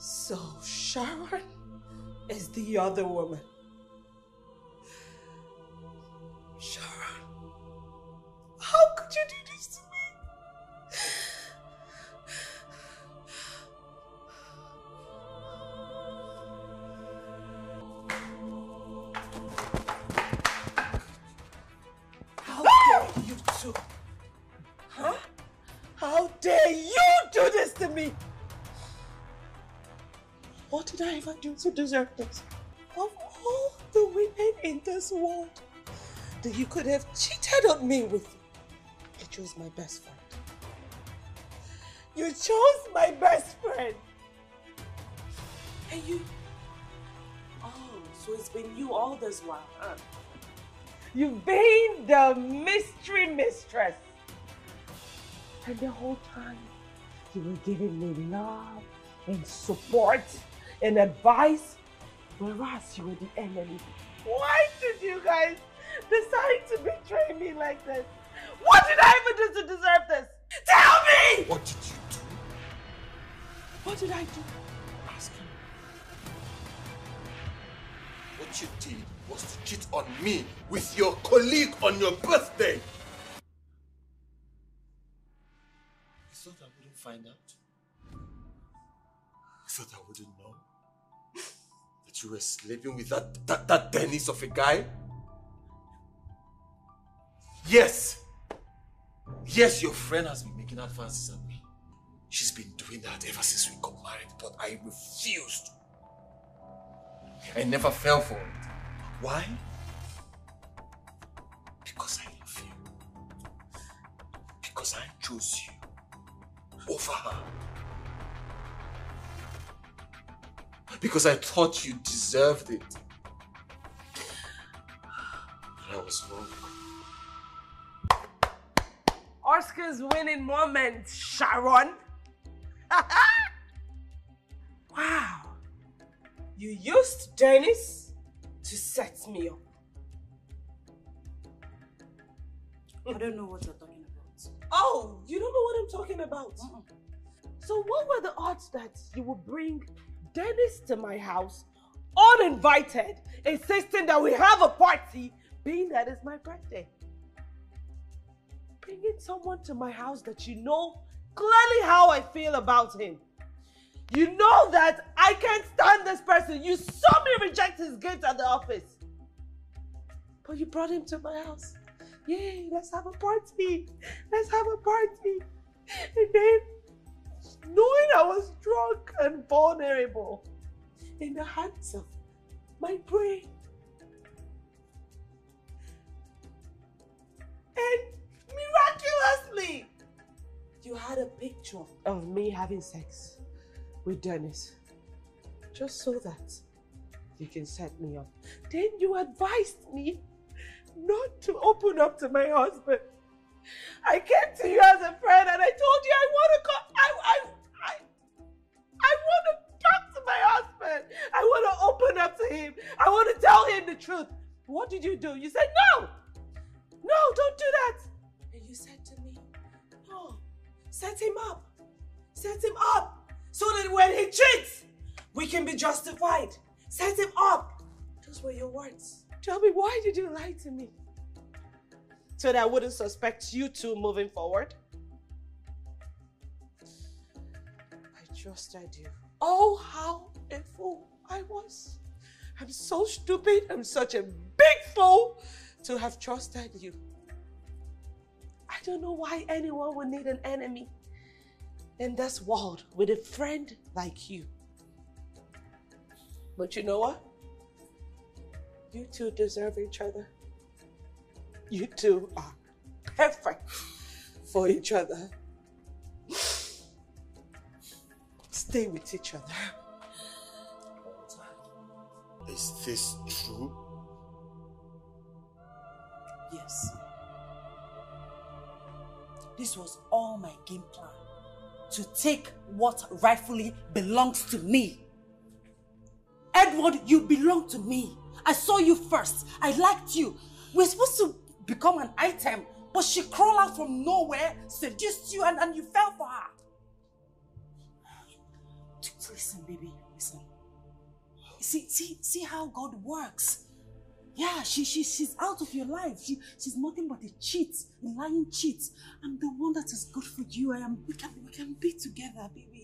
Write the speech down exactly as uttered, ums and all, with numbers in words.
So Sharon is the other woman. Sharon, how could you do this to me? How dare you two? Huh? How dare you do this to me? What did I ever do to deserve this? Of all the women in this world that you could have cheated on me with, you chose my best friend. You chose my best friend. And you... Oh, so it's been you all this while, huh? You've been the mystery mistress. And the whole time, you were giving me love and support and advice, whereas you were the enemy. Why did you guys decide to betray me like this? What did I even do to deserve this? Tell me! What did you do? What did I do? Ask him. What you did was to cheat on me with your colleague on your birthday. You thought I wouldn't find out? You thought I wouldn't know? That you were sleeping with that, that, that Dennis of a guy? Yes! Yes, your friend has been making advances on me. She's been doing that ever since we got married, but I refused. I never fell for it. Why? Because I love you. Because I chose you over her. Because I thought you deserved it. But I was wrong. Oscar's winning moment, Sharon. Wow. You used Dennis to set me up. I don't know what you're talking about. Oh, you don't know what I'm talking about? Uh-uh. So what were the odds that you would bring Dennis to my house uninvited, insisting that we have a party, being that it's my birthday? Bringing someone to my house that you know clearly how I feel about him. You know that I can't stand this person. You saw me reject his gift at the office. But you brought him to my house. Yay, let's have a party. Let's have a party. And then, knowing I was drunk and vulnerable in the hands of my brain. And miraculously, you had a picture of me having sex with Dennis, just so that you can set me up. Then you advised me not to open up to my husband. I came to you as a friend and I told you I want to come. I, I, I, I want to talk to my husband. I want to open up to him. I want to tell him the truth. What did you do? You said, no, no, don't do that. And you said to me, no, set him up. Set him up. So that when he cheats, we can be justified. Set him up. Those were your words. Tell me, why did you lie to me? So that I wouldn't suspect you two moving forward? I trusted you. Oh, how a fool I was. I'm so stupid. I'm such a big fool to have trusted you. I don't know why anyone would need an enemy in this world with a friend like you. But you know what? You two deserve each other. You two are perfect for each other. Stay with each other. Is this true? Yes. This was all my game plan. To take what rightfully belongs to me. Edward, you belong to me. I saw you first. I liked you. We're supposed to become an item, but she crawled out from nowhere, seduced you, and, and you fell for her. Please Listen, baby, listen. See, see, see how God works. Yeah, she, she, she's out of your life. She, she's nothing but a cheat, a lying cheat. I'm the one that is good for you. I am. We can, we can be together, baby.